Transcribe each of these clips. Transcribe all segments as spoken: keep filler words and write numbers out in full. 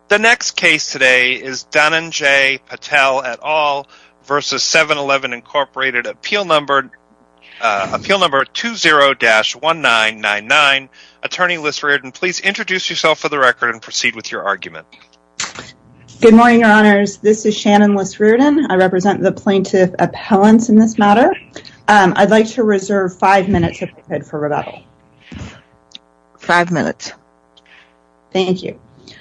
The next case today is Dhananjay Patel et al. Versus seven eleven Incorporated, appeal number uh, appeal number two zero dash one nine nine nine. Attorney Liz Reardon, please introduce yourself for the record and proceed with your argument. Good morning, Your Honors. This is Shannon Liz Reardon. I represent the plaintiff appellants in this matter. Um, I'd like to reserve five minutes if I could for rebuttal. Five minutes. Thank you.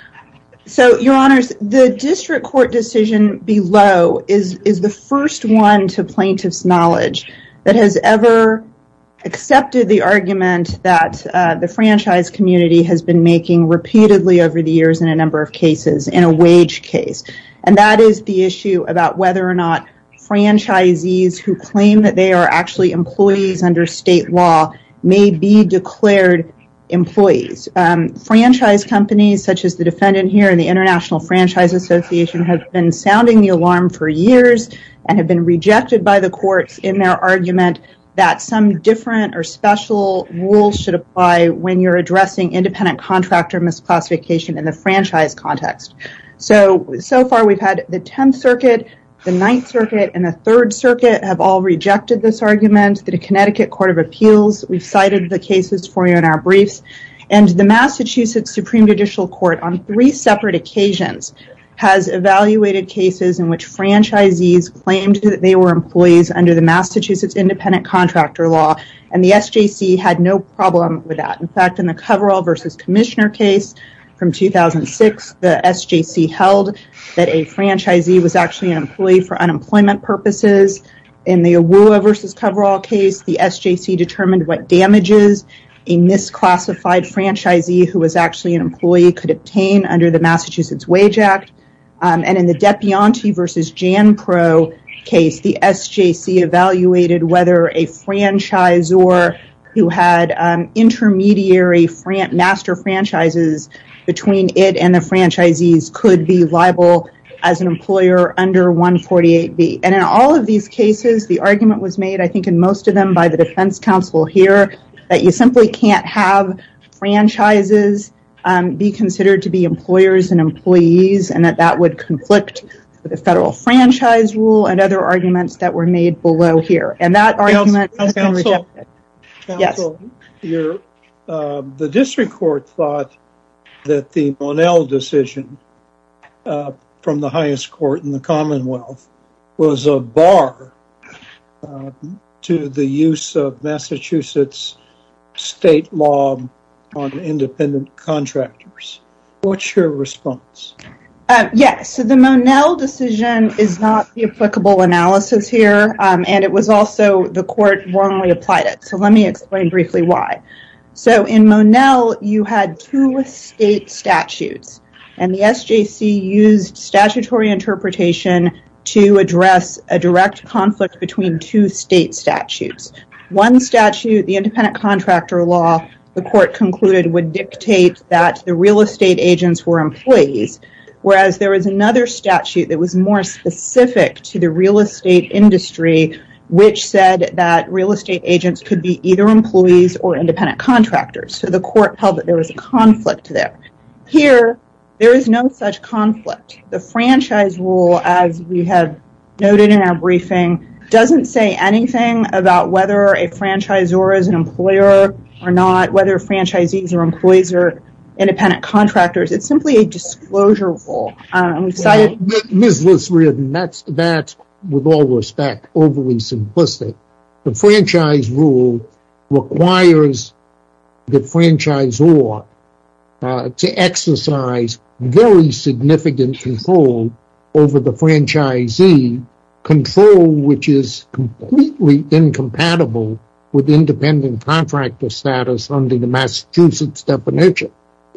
So, Your Honors, the district court decision below is, is the first one to plaintiff's knowledge that has ever accepted the argument that uh, the franchise community has been making repeatedly over the years in a number of cases in a wage case. And that is the issue about whether or not franchisees who claim that they are actually employees under state law may be declared employees. Um, franchise companies such as the defendant here and the International Franchise Association have been sounding the alarm for years and have been rejected by the courts in their argument that some different or special rules should apply when you're addressing independent contractor misclassification in the franchise context. So, so far we've had the tenth Circuit, the ninth Circuit, and the third Circuit have all rejected this argument. The Connecticut Court of Appeals, we've cited the cases for you in our briefs, and the Massachusetts Supreme Judicial Court on three separate occasions has evaluated cases in which franchisees claimed that they were employees under the Massachusetts independent contractor law, and the S J C had no problem with that. In fact, in the Coverall versus Commissioner case from two thousand six, the S J C held that a franchisee was actually an employee for unemployment purposes. In the Awuah versus Coverall case, the S J C determined what damages a misclassified franchisee who was actually an employee could obtain under the Massachusetts Wage Act. Um, and in the Depianti versus Janpro case, the S J C evaluated whether a franchisor who had um, intermediary fran- master franchises between it and the franchisees could be liable as an employer under one forty-eight B. And in all of these cases, the argument was made, I think in most of them by the defense counsel here, that you simply can't have franchises um, be considered to be employers and employees, and that that would conflict with the federal franchise rule and other arguments that were made below here. And that argument has been rejected. Counsel, yes. Your, uh, the district court thought that the Monell decision uh, from the highest court in the Commonwealth was a bar uh, to the use of Massachusetts state law on independent contractors. What's your response? Uh, yes, so the Monell decision is not the applicable analysis here, um, and it was also, the court wrongly applied it. So let me explain briefly why. So in Monell, you had two state statutes, and the S J C used statutory interpretation to address a direct conflict between two state statutes. One statute, the independent contractor law, the court concluded would dictate that the real estate agents were employees, whereas there was another statute that was more specific to the real estate industry, which said that real estate agents could be either employees or independent contractors. So the court held that there was a conflict there. Here, there is no such conflict. The franchise rule, as we have noted in our briefing, doesn't say anything about whether a franchisor is an employer or not, whether franchisees are employees or independent contractors. It's simply a disclosure rule. Um, we've cited well, Miz Liz Reardon, that's, that's, with all respect, overly simplistic. The franchise rule requires the franchisor uh, to exercise very significant control over the franchisee, control which is completely incompatible with independent contractor status under the Massachusetts definition.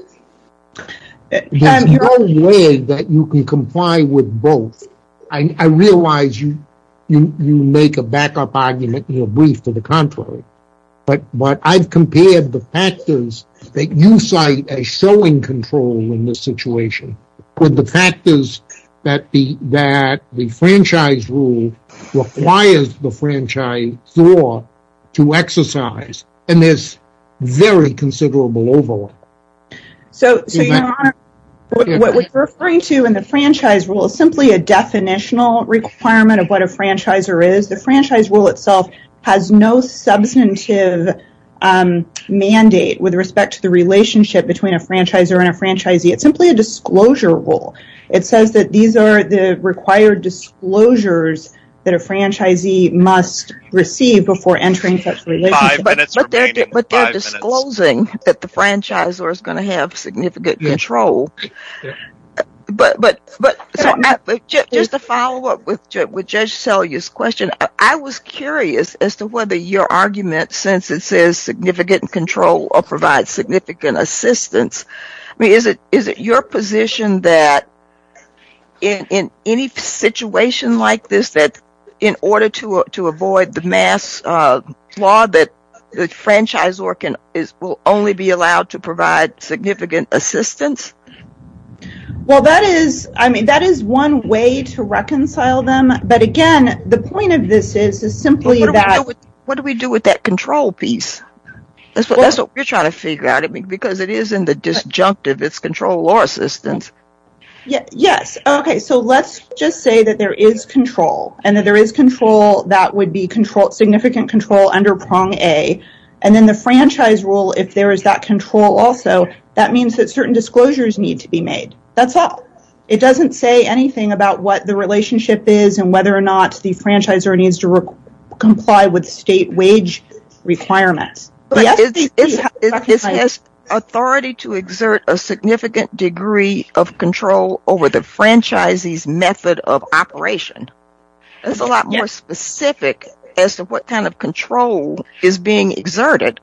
There's um, no way that you can comply with both. I, I realize you, you you make a backup argument in your brief to the contrary, but but I've compared the factors that you cite as showing control in this situation with the factors that the that the franchise rule requires the franchisor to exercise, and there's very considerable overlap. So, so Your Honor, What, what we're referring to in the franchise rule is simply a definitional requirement of what a franchisor is. The franchise rule itself has no substantive um, mandate with respect to the relationship between a franchisor and a franchisee. It's simply a disclosure rule. It says that these are the required disclosures that a franchisee must receive before entering such a relationship. Five minutes but, but they're, remaining. but they're Five disclosing minutes. that the franchisor is going to have significant Yeah. control. Yeah. But but but so I, but ju- just to follow up with Ju- with Judge Selye's question, I, I was curious as to whether your argument, since it says significant control or provides significant assistance, I mean, is it is it your position that in in any situation like this, that in order to to avoid the mass uh, law, that the franchisor can is will only be allowed to provide significant assistance? Well, that is, I mean, that is one way to reconcile them. But again, the point of this is, is simply What do, that. we do with, what do we do with that control piece? That's what Well, that's what we're trying to figure out. I mean, because it is in the disjunctive, it's control or assistance. Yeah, yes. Okay, so let's just say that there is control, and that there is control that would be control, significant control under prong A. And then the franchise rule, if there is that control also, that means that certain disclosures need to be made. That's all. It doesn't say anything about what the relationship is and whether or not the franchisor needs to re- comply with state wage requirements. But The it's, S J C it's, has it's, it recognized- has authority to exert a significant degree of control over the franchisee's method of operation. That's a lot more Yes. specific as to what kind of control is being exerted.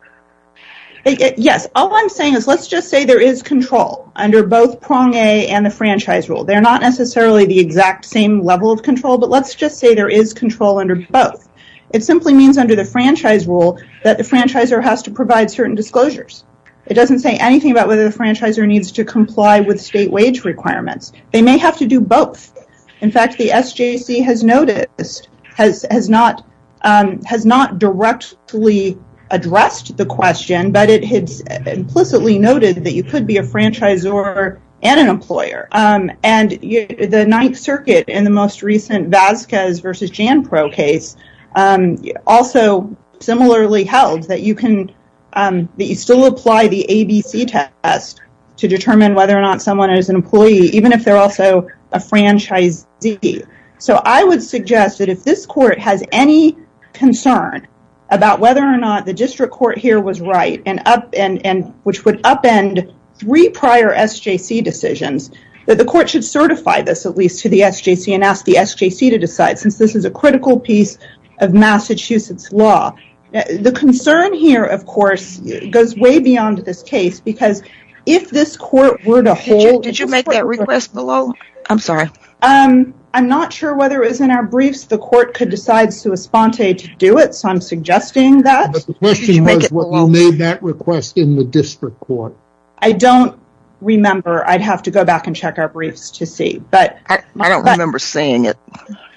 It- it- Yes, all I'm saying is let's just say there is control under both prong A and the franchise rule. They're not necessarily the exact same level of control, but let's just say there is control under both. It simply means under the franchise rule that the franchisor has to provide certain disclosures. It doesn't say anything about whether the franchisor needs to comply with state wage requirements. They may have to do both. In fact, the S J C has noticed, has has not um, has not directly addressed the question, but it has implicitly noted that you could be a franchisor and an employer. Um, and you, the Ninth Circuit in the most recent Vasquez versus Janpro case um, also similarly held that you can um, that you still apply the A B C test to determine whether or not someone is an employee, even if they're also a franchisee. So I would suggest that if this court has any concern about whether or not the district court here was right and up and, and which would upend three prior S J C decisions, that the court should certify this at least to the S J C and ask the S J C to decide, since this is a critical piece of Massachusetts law. The concern here, of course, goes way beyond this case, because if this court were to hold... Did you, did you make that request below? I'm sorry. Um, I'm not sure whether it was in our briefs. The court could decide sua sponte to do it, so I'm suggesting that. But the question was whether you made that request in the district court. I don't remember. I'd have to go back and check our briefs to see. But I, I don't but, remember seeing it.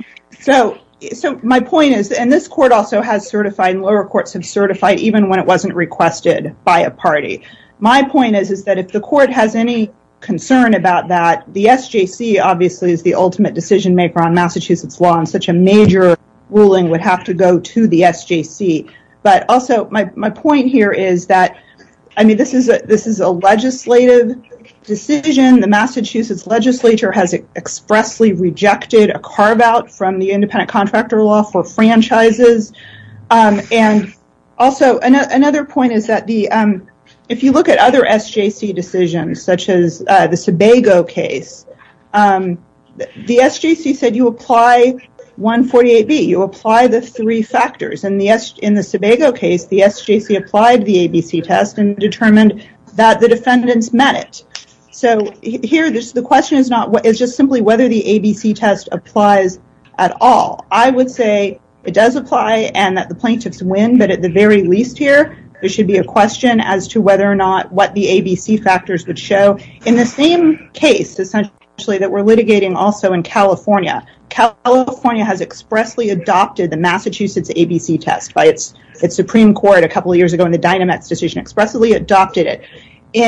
So, so my point is, and this court also has certified, and lower courts have certified even when it wasn't requested by a party. My point is, is that if the court has any concern about that, the S J C obviously is the ultimate decision maker on Massachusetts law, and such a major ruling would have to go to the S J C. But also, my, my point here is that, I mean, this is a, this is a legislative decision. The Massachusetts legislature has expressly rejected a carve-out from the independent contractor law for franchises. Um, and also, an- another point is that the um, if you look at other S J C decisions, such as uh, the Sebago case, um, the, the S J C said you apply one forty-eight B, you apply the three factors. And the S- in the Sebago case, the S J C applied the A B C test and determined that the defendants met it. So here, this, the question is not, is just simply whether the A B C test applies at all. I would say it does apply and that the plaintiffs win, but at the very least here, there should be a question as to whether or not what the A B C factors would show. In the same case, essentially, that we're litigating also in California, California has expressly adopted the Massachusetts A B C test by its its Supreme Court a couple of years ago in the Dynamex decision, expressly adopted it. In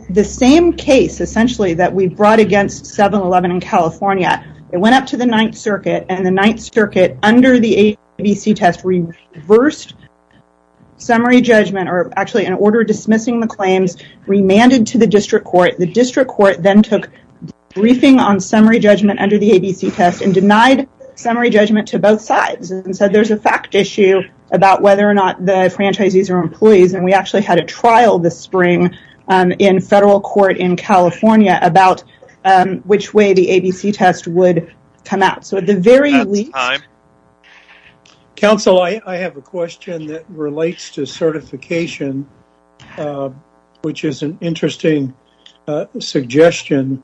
the same case, essentially, that we brought against seven eleven in California. It went up to the Ninth Circuit, and the Ninth Circuit, under the A B C test, reversed summary judgment, or actually an order dismissing the claims, remanded to the district court. The district court then took briefing on summary judgment under the A B C test and denied summary judgment to both sides and said there's a fact issue about whether or not the franchisees are employees. And we actually had a trial this spring um, in federal court in California about um, which way the A B C test would come out. So at the very That's least... Time. Counsel, I, I have a question that relates to certification, uh, which is an interesting uh, suggestion.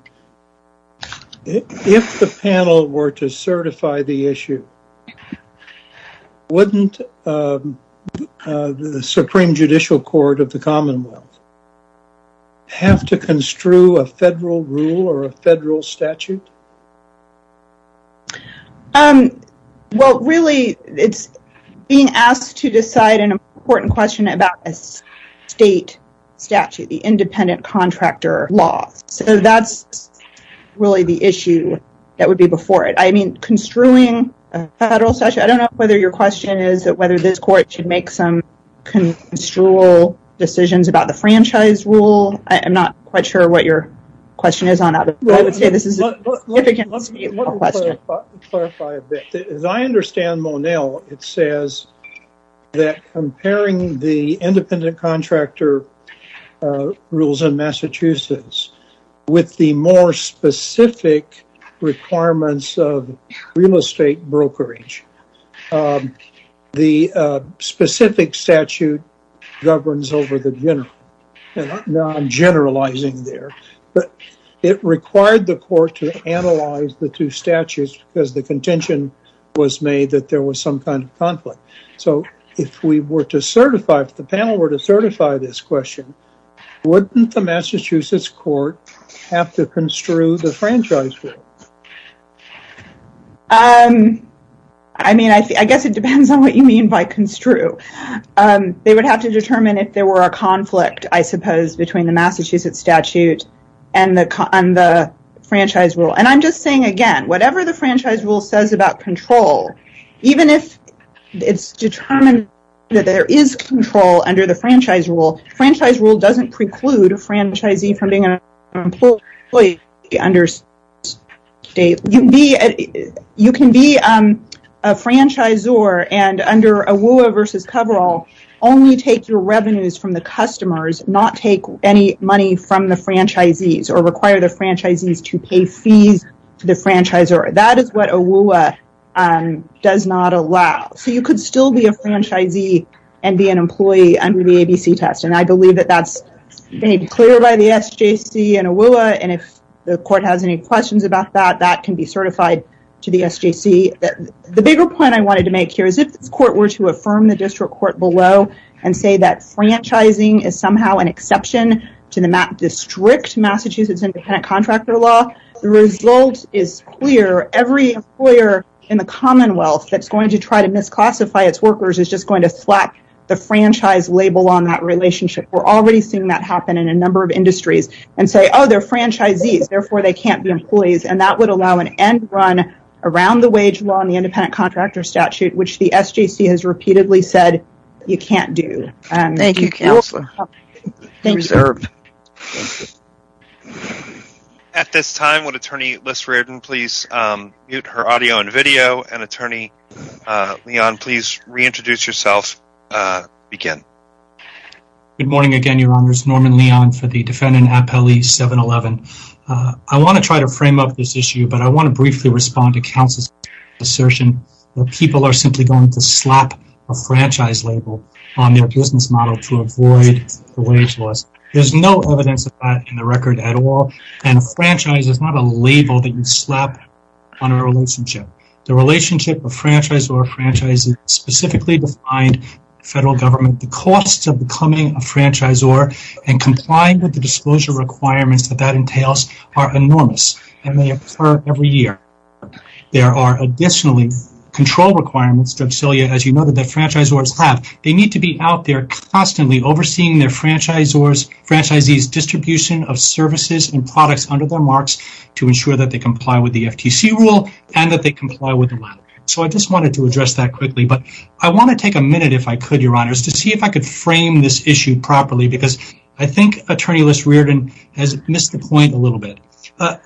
If the panel were to certify the issue, wouldn't um, uh, the Supreme Judicial Court of the Commonwealth have to construe a federal rule or a federal statute? Um, well, really, it's being asked to decide an important question about a state statute, the independent contractor law. So that's really the issue that would be before it. I mean, construing a federal statute, I don't know whether your question is that whether this court should make some construal decisions about the franchise rule. I, I'm not quite sure what your question is on that, but well, I would say this is a significant let, let, let, let question. Clarify, clarify a bit. As I understand Monell, it says that comparing the independent contractor uh, rules in Massachusetts with the more specific requirements of real estate brokerage, um, the uh, specific statute governs over the general. And now I'm generalizing there, but it required the court to analyze the two statutes because the contention was made that there was some kind of conflict. So if we were to certify, if the panel were to certify this question, wouldn't the Massachusetts court have to construe the franchise rule? Um, I mean, I, th- I guess it depends on what you mean by construe. Um, they would have to determine if there were a conflict, I suppose, between the Massachusetts statute and the and the franchise rule. And I'm just saying again, whatever the franchise rule says about control, even if it's determined that there is control under the franchise rule, franchise rule doesn't preclude a franchisee from being an employee under state. You can be a, you can be um, a franchisor and under A W U A versus Coverall only take your revenues from the customers, not take any money from the franchisees or require the franchisees to pay fees to the franchisor. That is what A W U A um, does not allow. So you could still be a franchisee and be an employee under the A B C test. And I believe that that's made clear by the S J C and A W U A. And if the court has any questions about that, that can be certified to the S J C. The bigger point I wanted to make here is if this court were to affirm the district court below and say that franchising is somehow an exception to the, ma- the strict Massachusetts independent contractor law, the result is clear. Every employer in the Commonwealth that's going to try to misclassify its workers is just going to slap the franchise label on that relationship. We're already seeing that happen in a number of industries and say, oh, they're franchisees, therefore they can't be employees. And that would allow an end run around the wage law and the independent contractor statute, which the S J C has repeatedly said you can't do. Um, Thank you, Counselor. Thank Reserved. you. At this time, would Attorney Liz Reardon please um, mute her audio and video, and Attorney uh, Leon, please reintroduce yourself. Uh, begin. Good morning again, Your Honors. Norman Leon for the defendant appellee seven eleven. Uh, I want to try to frame up this issue, but I want to briefly respond to counsel's assertion that people are simply going to slap a franchise label on their business model to avoid the wage laws. There's no evidence of that in the record at all, and a franchise is not a label that you slap on a relationship. The relationship of franchisor or franchisee specifically defined federal government, the costs of becoming a franchisor and complying with the disclosure requirements that that entails are enormous, and they occur every year. There are additionally control requirements, Judge Celia, as you noted, that franchisors have. They need to be out there constantly overseeing their franchisors, franchisees' distribution of services and products under their marks to ensure that they comply with the F T C rule and that they comply with the latter. So I just wanted to address that quickly, but I want to take a minute, if I could, Your Honors, to see if I could frame this issue properly, because I think Attorney Liz Reardon has missed the point a little bit. Uh,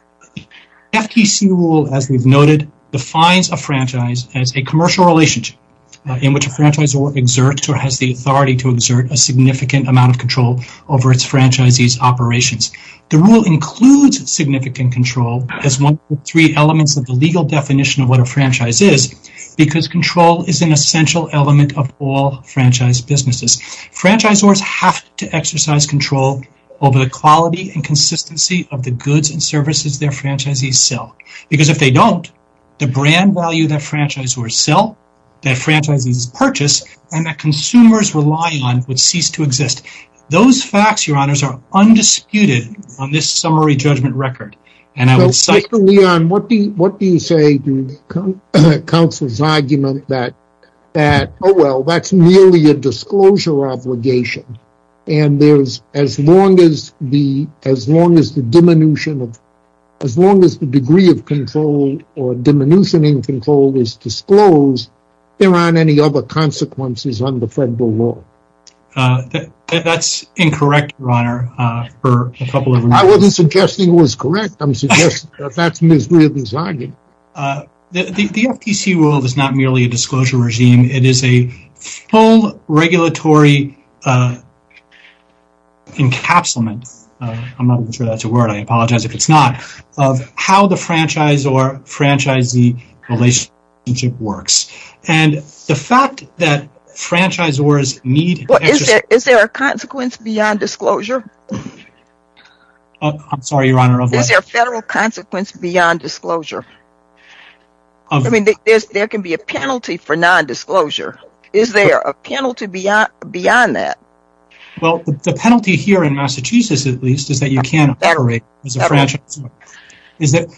F T C rule, as we've noted, defines a franchise as a commercial relationship uh, in which a franchisor exerts or has the authority to exert a significant amount of control over its franchisee's operations. The rule includes significant control as one of the three elements of the legal definition of what a franchise is, because control is an essential element of all franchise businesses. Franchisors have to exercise control over the quality and consistency of the goods and services their franchisees sell. Because if they don't, the brand value that franchisors sell, that franchisees purchase, and that consumers rely on would cease to exist. Those facts, Your Honors, are undisputed on this summary judgment record. And I so, would cite... Mister Leon, what do you, what do you say to counsel's argument that, that, oh, well, that's merely a disclosure obligation, and there's, as long as the, as long as the diminution of As long as the degree of control or diminution in control is disclosed, there aren't any other consequences under federal law. Uh, that, that's incorrect, Your Honor, uh, for a couple of reasons. I wasn't suggesting it was correct. I'm suggesting that that's Miz Reardon's argument. Uh, the, the, the F T C rule is not merely a disclosure regime. It is a full regulatory uh, encapsulation. Uh, I'm not even sure that's a word. I apologize if it's not, of how the franchise or franchisee relationship works. And the fact that franchisors need... Well, is there, is there a consequence beyond disclosure? Uh, I'm sorry, Your Honor. Of what? Is there a federal consequence beyond disclosure? Of, I mean, there's, there can be a penalty for non-disclosure. Is there a penalty beyond beyond that? Well, the, the penalty here in Massachusetts, at least, is that you can't operate as a franchisor. Is that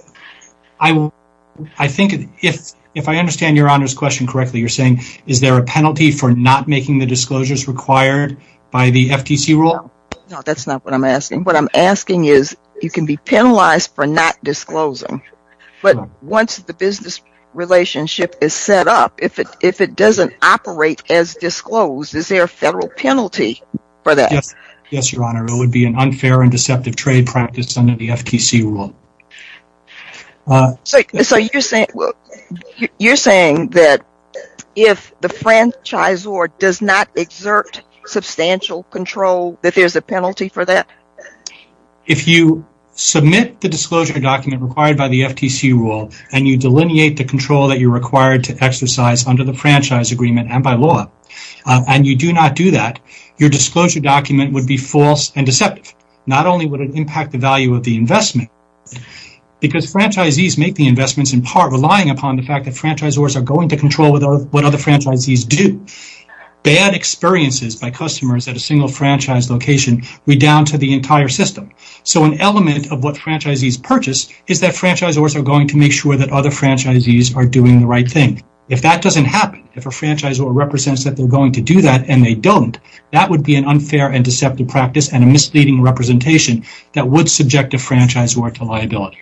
I, I think if if I understand Your Honor's question correctly, you're saying, is there a penalty for not making the disclosures required by the F T C rule? No, no, that's not what I'm asking. What I'm asking is, you can be penalized for not disclosing, but right. Once the business relationship is set up, if it if it doesn't operate as disclosed, is there a federal penalty for that? Yes, yes, Your Honor. It would be an unfair and deceptive trade practice under the F T C rule. Uh, so, so you're saying well, you're saying that if the franchisor does not exert substantial control, that there's a penalty for that? If you submit the disclosure document required by the F T C rule and you delineate the control that you're required to exercise under the franchise agreement and by law, uh, and you do not do that, your disclosure document would be false and deceptive. Not only would it impact the value of the investment, because franchisees make the investments in part relying upon the fact that franchisors are going to control what other, what other franchisees do. Bad experiences by customers at a single franchise location redound to the entire system. So an element of what franchisees purchase is that franchisors are going to make sure that other franchisees are doing the right thing. If that doesn't happen, if a franchisor represents that they're going to do that and they don't, that would be an unfair and deceptive practice and a misleading representation that would subject a franchisor to liability.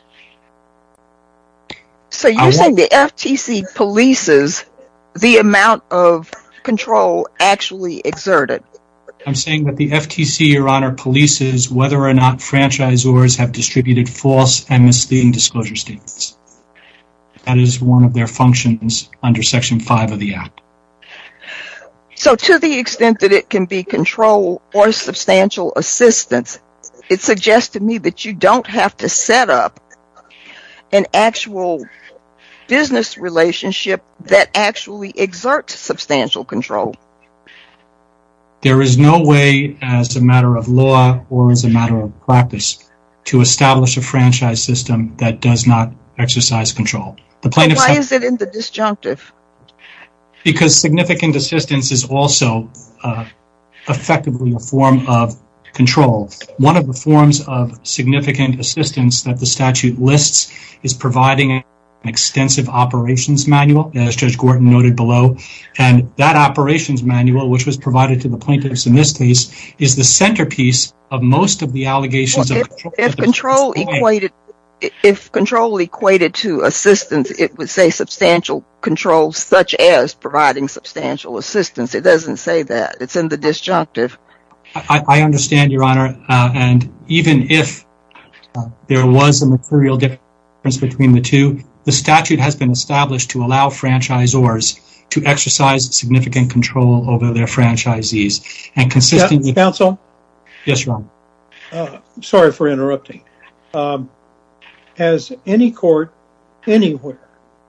So you're want- saying the F T C polices the amount of control actually exerted? I'm saying that the F T C, Your Honor, polices whether or not franchisors have distributed false and misleading disclosure statements. That is one of their functions under Section five of the Act. So to the extent that it can be control or substantial assistance, it suggests to me that you don't have to set up an actual business relationship that actually exerts substantial control. There is no way as a matter of law or as a matter of practice to establish a franchise system that does not exercise control. The plaintiffs why have, is it in the disjunctive? Because significant assistance is also uh, effectively a form of control. One of the forms of significant assistance that the statute lists is providing an extensive operations manual, as Judge Gorton noted below. And that operations manual, which was provided to the plaintiffs in this case, is the centerpiece of most of the allegations well, of if, control. If control equated, if control equated to assistance, it would say substantial control, such as providing substantial assistance. It doesn't say that. It's in the disjunctive. I, I understand, Your Honor, uh, and even if uh, there was a material difference between the two, the statute has been established to allow franchisors to exercise significant control over their franchisees. And consistent with... Counsel? Yes, Your Honor. Uh, sorry for interrupting. Um, has any court anywhere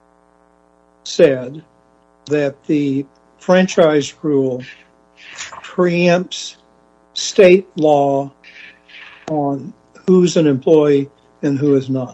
said that the franchise rule preempts state law on who's an employee and who is not?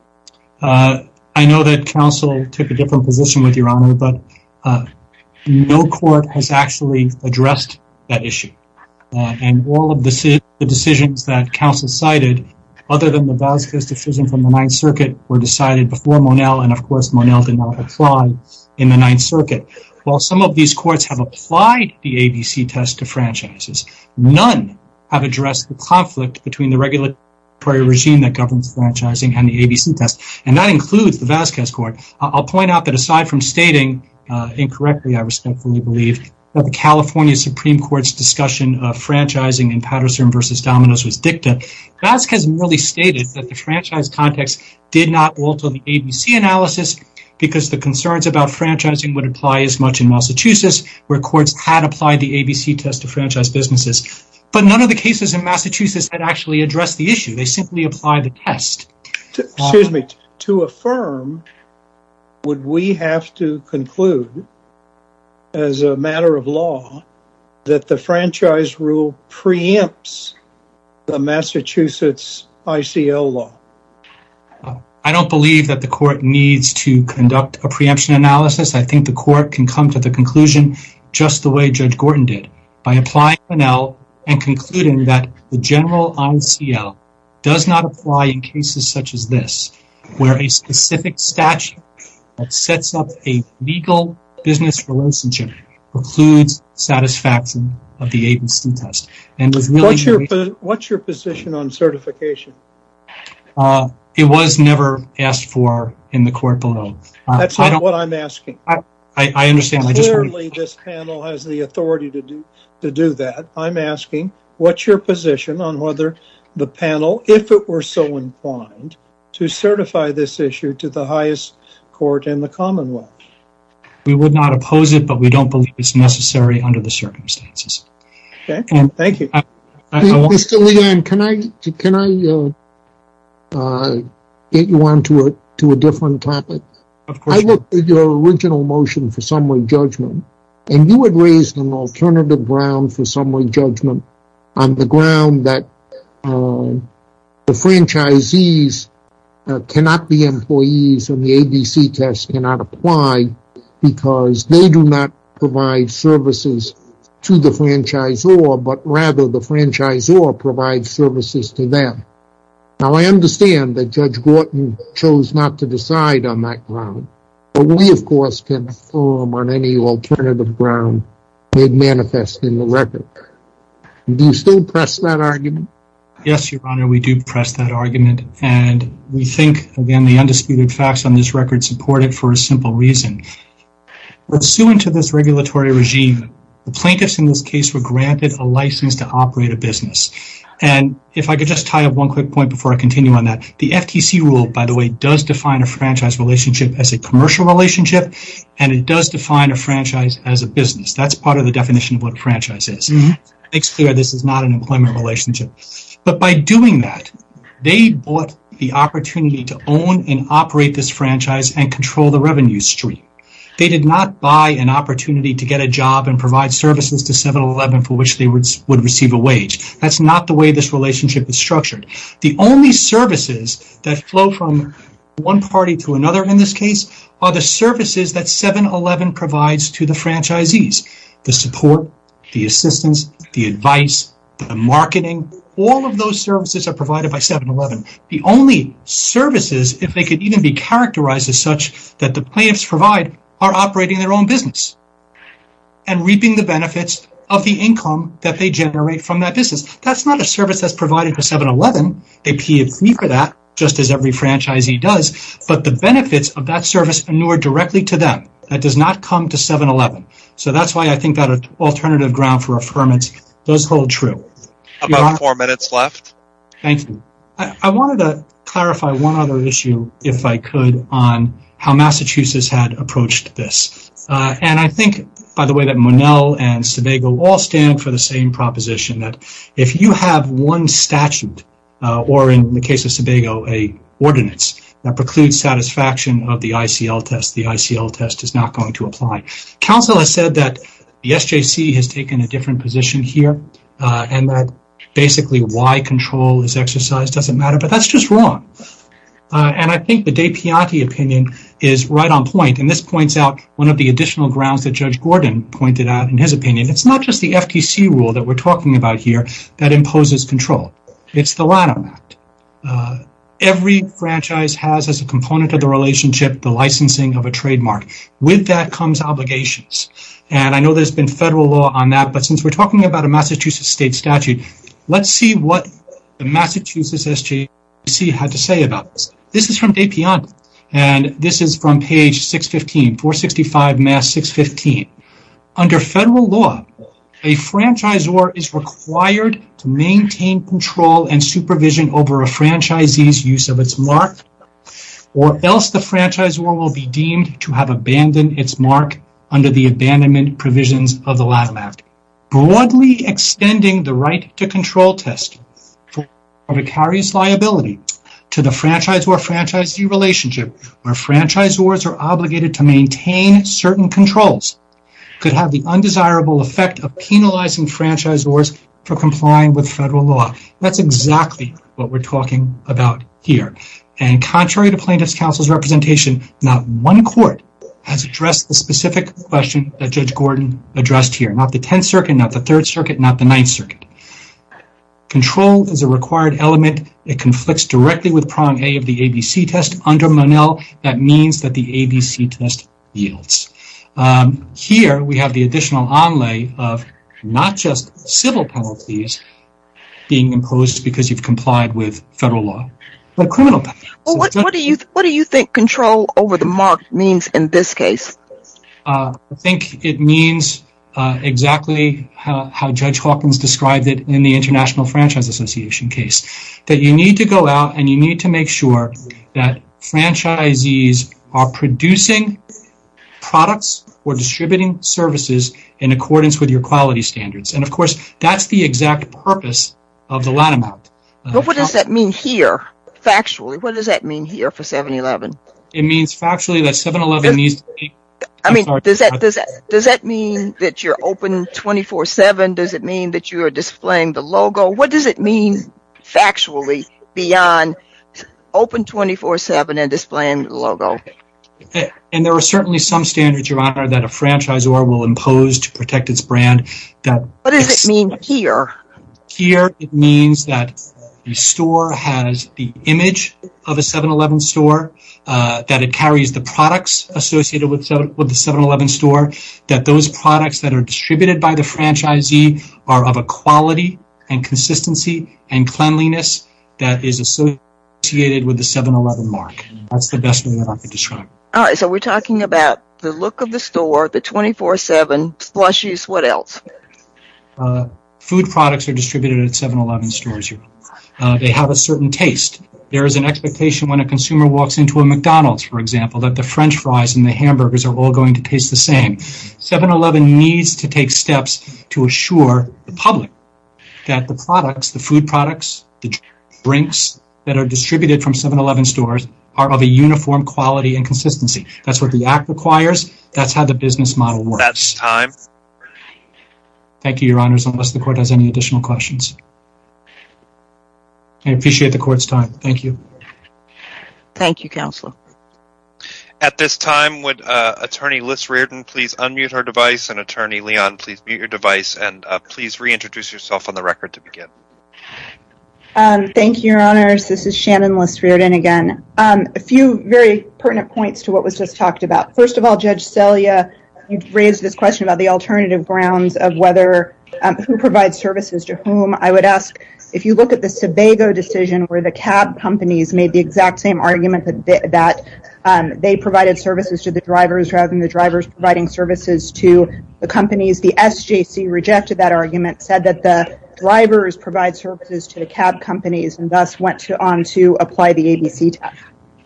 Uh, I know that counsel took a different position with Your Honor, but uh, no court has actually addressed that issue. Uh, and all of the, the decisions that counsel cited, other than the Vasquez decision from the Ninth Circuit, were decided before Monell, and of course Monell did not apply in the Ninth Circuit. While some of these courts have applied the A B C test to franchises, none have addressed the conflict between the regulatory regime that governs franchising and the A B C test, and that includes the Vasquez court. I'll point out that aside from stating uh, incorrectly, I respectfully believe, that the California Supreme Court's discussion of franchising in Patterson versus Domino's was dicta, Vasquez merely stated that the franchise context did not alter the A B C analysis because the concerns about franchising would apply as much in Massachusetts, where courts had applied the A B C test to franchise businesses. But none of the cases in Massachusetts had actually addressed the issue. They simply applied the test. To, excuse uh, me. To affirm, would we have to conclude, as a matter of law, that the franchise rule preempts the Massachusetts I C L law? Uh, I don't believe that the court needs to conduct a preemption analysis. I think the court can come to the conclusion just the way Judge Gorton did, by applying Monell and concluding that the general I C L does not apply in cases such as this, where a specific statute that sets up a legal business relationship precludes satisfaction of the A B C test. And was really what's your what's your position on certification? Uh, it was never asked for in the court below. Uh, That's not what I'm asking. I, I, I understand. Clearly, I just this panel has the authority to do to do that. I'm asking, what's your position on whether the panel, if it were so inclined, to certify this issue to the highest court in the Commonwealth? We would not oppose it, but we don't believe it's necessary under the circumstances. Okay, and thank you. I, I, hey, I want, Mister Leon, can I can I uh, uh, get you on to a to a different topic? Of course. I looked at your original motion for summary judgment, and you had raised an alternative ground for summary judgment on the ground that uh, the franchisees uh, cannot be employees and the A B C test cannot apply because they do not provide services to the franchisor, but rather the franchisor provides services to them. Now, I understand that Judge Gorton chose not to decide on that ground, but we, of course, can affirm on any alternative ground made manifest in the record. Do you still press that argument? Yes, Your Honor, we do press that argument, and we think, again, the undisputed facts on this record support it for a simple reason. Pursuant to this regulatory regime, the plaintiffs in this case were granted a license to operate a business. And if I could just tie up one quick point before I continue on that, the F T C rule, by the way, does define a franchise relationship as a commercial relationship, and it does define a franchise as a business. That's part of the definition of what a franchise is. Mm-hmm. It makes clear this is not an employment relationship. But by doing that, they bought the opportunity to own and operate this franchise and control the revenue stream. They did not buy an opportunity to get a job and provide services to seven eleven for which they would, would receive a wage. That's not the way this relationship is structured. The only services that flow from one party to another in this case are the services that seven eleven provides to the franchisees. The support, the assistance, the advice, the marketing, all of those services are provided by seven eleven. The only services, if they could even be characterized as such, that the plaintiffs provide are operating their own business and reaping the benefits of the income that they generate from that business. That's not a service that's provided to seven eleven. They pay a fee for that, just as every franchisee does, but the benefits of that service inure directly to them. That does not come to seven eleven. So that's why I think that alternative ground for affirmance does hold true. About Honor, four minutes left. Thank you. I, I wanted to clarify one other issue, if I could, on how Massachusetts had approached this. Uh, and I think, by the way, that Monell and Sebago all stand for the same proposition, that if you have one statute, uh, or in the case of Sebago, a ordinance that precludes satisfaction of the I C L test, the I C L test is not going to apply. Counsel has said that the S J C has taken a different position here, uh, and that basically why control is exercised doesn't matter, but that's just wrong. Uh, and I think the De Pianti opinion is right on point, and this points out one of the additional grounds that Judge Gordon pointed out in his opinion. It's not just the F T C rule that we're talking about here that imposes control. It's the Lanham Act. Uh, every franchise has as a component of the relationship the licensing of a trademark. With that comes obligations. And I know there's been federal law on that, but since we're talking about a Massachusetts state statute, let's see what the Massachusetts S J C had to say about this. This is from De Pianti, and this is from page six fifteen, four sixty-five Mass six fifteen. Under federal law, a franchisor is required to maintain control and supervision over a franchisee's use of its mark, or else the franchisor will be deemed to have abandoned its mark under the abandonment provisions of the Lanham Act, broadly extending the right to control test for vicarious liability to the franchisor-franchisee relationship, where franchisors are obligated to maintain certain controls, could have the undesirable effect of penalizing franchisors for complying with federal law. That's exactly what we're talking about here. And contrary to plaintiff's counsel's representation, not one court has addressed the specific question that Judge Gordon addressed here. Not the Tenth Circuit, not the Third Circuit, not the Ninth Circuit. Control is a required element. It conflicts directly with prong A of the A B C test. Under Monell, that means that the A B C test yields. Um, here, we have the additional onlay of not just civil penalties being imposed because you've complied with federal law, but criminal penalties. Well, what, what do you what do you think control over the mark means in this case? Uh, I think it means uh, exactly how, how Judge Hawkins described it in the International Franchise Association case, that you need to go out and you need to make sure that franchisees are producing products or distributing services in accordance with your quality standards. And of course, that's the exact purpose of the Lanham Act. Uh, but what does that mean here, factually? What does that mean here for seven eleven? It means factually that seven eleven needs to be... I mean, does that, does that, does that mean that you're open twenty-four seven? Does it mean that you are displaying the logo? What does it mean factually beyond open twenty-four seven and displaying the logo? And there are certainly some standards, Your Honor, that a franchisor will impose to protect its brand. That what does ex- it mean here? Here, it means that the store has the image of a seven eleven store, uh, that it carries the products associated with, with the seven eleven store, that those products that are distributed by the franchisee are of a quality and consistency and cleanliness that is associated with the seven eleven mark. That's the best way that I could describe it. All right, so we're talking about the look of the store, the twenty-four seven, plushies, what else? Uh, food products are distributed at seven eleven stores. Uh, they have a certain taste. There is an expectation when a consumer walks into a McDonald's, for example, that the French fries and the hamburgers are all going to taste the same. seven eleven needs to take steps to assure the public that the products, the food products, the drinks that are distributed from seven eleven stores are of a uniform quality and consistency. That's what the Act requires. That's how the business model works. That's time. Thank you, Your Honors, unless the Court has any additional questions. I appreciate the Court's time. Thank you. Thank you, Counselor. At this time, would uh, Attorney Liz Reardon please unmute her device, and Attorney Leon, please mute your device, and uh, please reintroduce yourself on the record to begin. Um, thank you, Your Honors. This is Shannon Liz Reardon again. Um, a few very pertinent points to what was just talked about. First of all, Judge Selya, you raised this question about the alternative grounds of whether um, who provides services to whom. I would ask, if you look at the Sebago decision where the cab companies made the exact same argument that they, that um, they provided services to the drivers rather than the drivers providing services to the companies, the S J C rejected that argument, said that the drivers provide services to the cab companies and thus went to, on to apply the A B C test.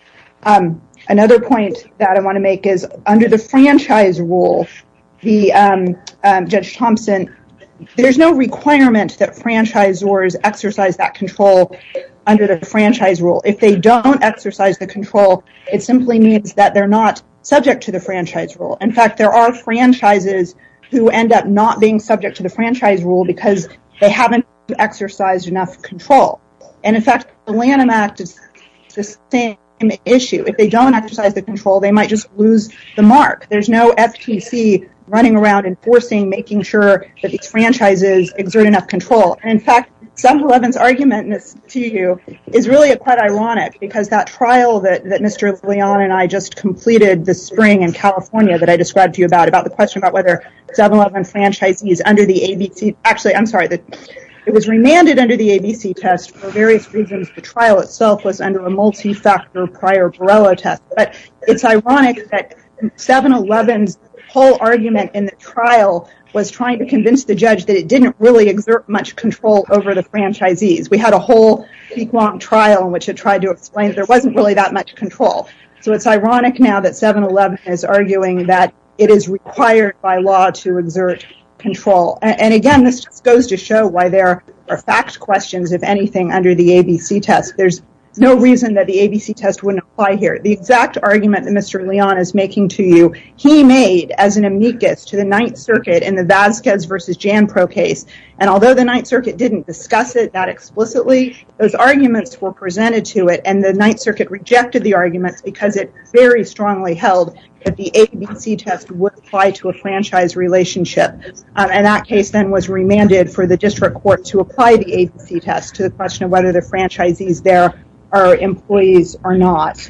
Um, another point that I want to make is under the franchise rule, the um, um, Judge Thompson, there's no requirement that franchisors exercise that control under the franchise rule. If they don't exercise the control, it simply means that they're not subject to the franchise rule. In fact, there are franchises who end up not being subject to the franchise rule because they haven't exercised enough control. And in fact, the Lanham Act is the same issue. If they don't exercise the control, they might just lose the mark. There's no F T C running around enforcing, making sure that these franchises exert enough control. And in fact, seven eleven's argument to you is really quite ironic because that trial that, that Mister Leon and I just completed this spring in California that I described to you about, about the question about whether seven eleven franchisees under the A B C, actually, I'm sorry, the, it was remanded under the A B C test for various reasons. The trial itself was under a multi-factor prior Borrello test. But it's ironic that seven eleven's whole argument in the trial was trying to convince the judge that it didn't really exert much control over the franchisees. We had a whole week-long trial in which it tried to explain that there wasn't really that much control. So it's ironic now that seven eleven is arguing that it is required by law to exert control. And, and again, this just goes to show why there are fact questions, if anything, under the A B C test. There's no reason that the A B C test wouldn't apply here. The exact argument that Mister Leon is making to you, he made as an amicus to the Ninth Circuit in the Vasquez versus Janpro case. And although the Ninth Circuit didn't discuss it that explicitly, those arguments were presented to it, and the Ninth Circuit rejected the arguments because it very strongly held that the A B C test would apply to a franchise relationship. Um, and that case then was remanded for the district court to apply the A B C test to the question of whether the franchisees there are employees or not.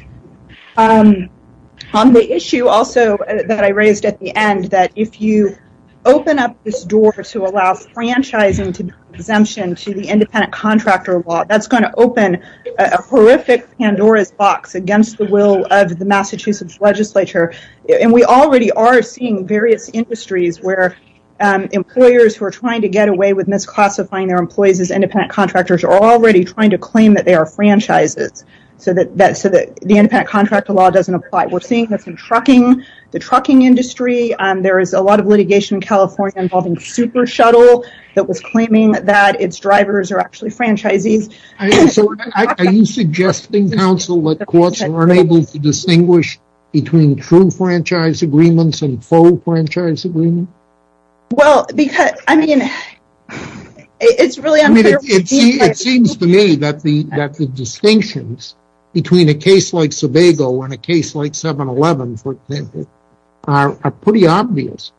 Um, on the issue also uh, that I raised at the end, that if you open up this door to allow franchising to be an exemption to the independent contractor law, that's going to open a, a horrific Pandora's box against the will of the Massachusetts legislature. And we already are seeing various industries where Um, employers who are trying to get away with misclassifying their employees as independent contractors are already trying to claim that they are franchises, so that, that so that the independent contractor law doesn't apply. We're seeing this in trucking, the trucking industry. Um, there is a lot of litigation in California involving Super Shuttle that was claiming that its drivers are actually franchisees. I, so I, are you suggesting, counsel, that courts are unable to distinguish between true franchise agreements and faux franchise agreements? Well, because, I mean, it's really unclear. I mean, it, it, it seems to me that the that the distinctions between a case like Sebago and a case like seven eleven, for example, are, are pretty obvious.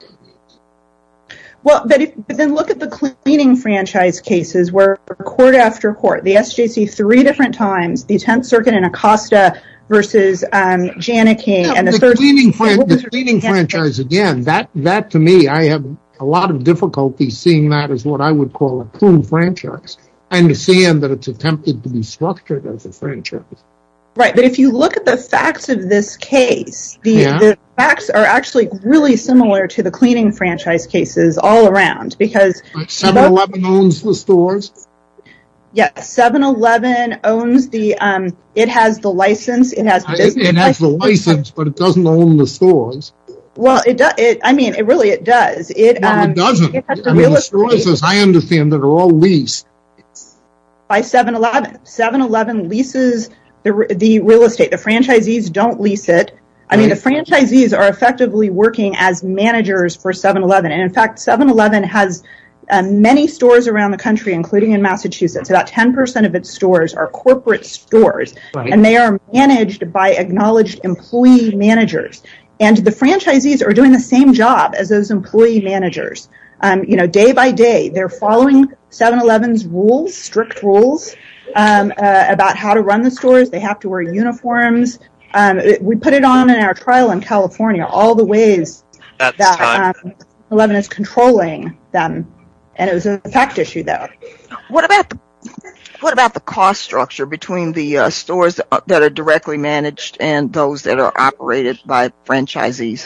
Well, but, if, but then look at the cleaning franchise cases where court after court, the S J C three different times, the Tenth Circuit in Acosta versus um, Janicking, yeah, and the, the third cleaning, fran- the cleaning franchise, again, that, that to me, I have a lot of difficulty seeing that as what I would call a true franchise. I understand that it's attempted to be structured as a franchise. Right, but if you look at the facts of this case, the, yeah. the facts are actually really similar to the cleaning franchise cases all around, because seven eleven owns the stores? Yes, seven eleven owns the, um, it has the license, it has business It, it has the license, but it doesn't own the stores. Well, it does. It, I mean, it really, it does. It, no, um, it doesn't. It I mean, the stores, as I understand it, are all leased by seven eleven. seven eleven leases the the real estate. The franchisees don't lease it. I mean, the franchisees are effectively working as managers for seven eleven. And in fact, seven eleven has Um, many stores around the country, including in Massachusetts, about ten percent of its stores are corporate stores, right. And they are managed by acknowledged employee managers. And the franchisees are doing the same job as those employee managers. Um, you know, day by day, they're following seven eleven's rules, strict rules um, uh, about how to run the stores. They have to wear uniforms. Um, it, we put it on in our trial in California, all the ways That's that um, seven eleven is controlling them. And it was a fact issue, though. What about the, what about the cost structure between the uh, stores that are directly managed and those that are operated by franchisees?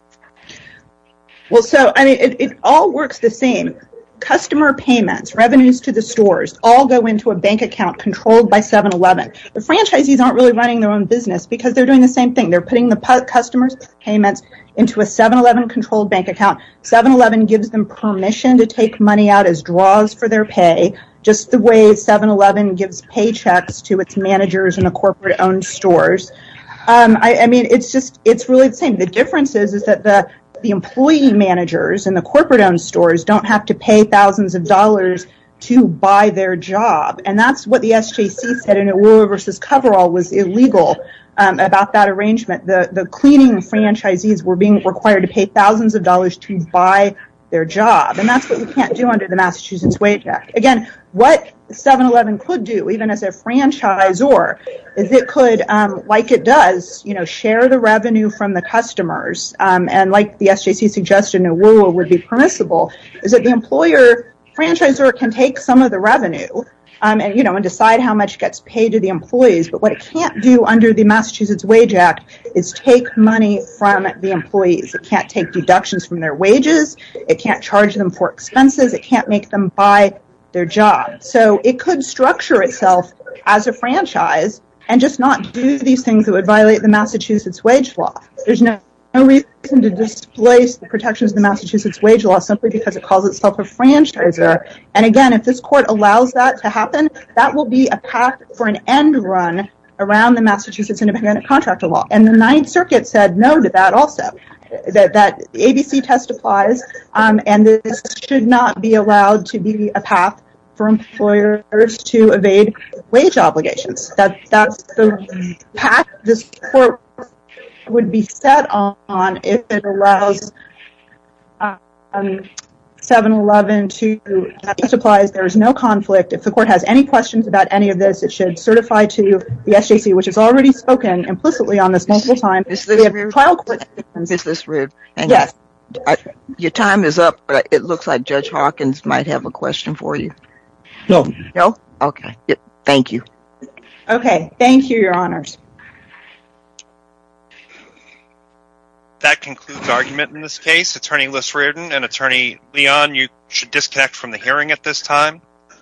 Well, so, I mean, it, it all works the same. Customer payments, revenues to the stores, all go into a bank account controlled by seven eleven. The franchisees aren't really running their own business because they're doing the same thing. They're putting the pu- customers' payments into a seven eleven controlled bank account. seven eleven gives them permission to take money out as draws for their pay, just the way seven eleven gives paychecks to its managers in the corporate-owned stores. Um, I, I mean, it's just, it's really the same. The difference is, is that the The employee managers in the corporate-owned stores don't have to pay thousands of dollars to buy their job. And that's what the S J C said in Awuah versus Coverall was illegal um, about that arrangement. The, the cleaning franchisees were being required to pay thousands of dollars to buy their job. And that's what we can't do under the Massachusetts Wage Act. Again, what seven eleven could do, even as a franchisor, is it could, um, like it does, you know, share the revenue from the customers, um, and like the S J C suggested in Awuah would be permissible, is that the employer, franchisor can take some of the revenue, um, and, you know, and decide how much gets paid to the employees, but what it can't do under the Massachusetts Wage Act is take money from the employees. It can't take deductions from their wages, it can't charge them for expenses, it can't make them buy their job. So it could structure itself as a franchise and just not do these things that would violate the Massachusetts wage law. There's no, no reason to displace the protections of the Massachusetts wage law simply because it calls itself a franchisor. And again, if this court allows that to happen, that will be a path for an end run around the Massachusetts independent contractor law. And the Ninth Circuit said no to that also. That, that A B C test applies, um, and this should not be allowed to be a path for employers to evade wage obligations. That that's the path this court would be set on, on if it allows um, seven eleven to test applies. There is no conflict. If the court has any questions about any of this, it should certify to the S J C, which has already spoken implicitly on this multiple times. Is this rude? Trial court. Is this rude? Hang yes. I, your time is up, but it looks like Judge Hawkins might have a question for you. No. No? Okay. Yep. Thank you. Okay. Thank you, Your Honors. That concludes argument in this case. Attorney Liz Reardon and Attorney Leon, you should disconnect from the hearing at this time.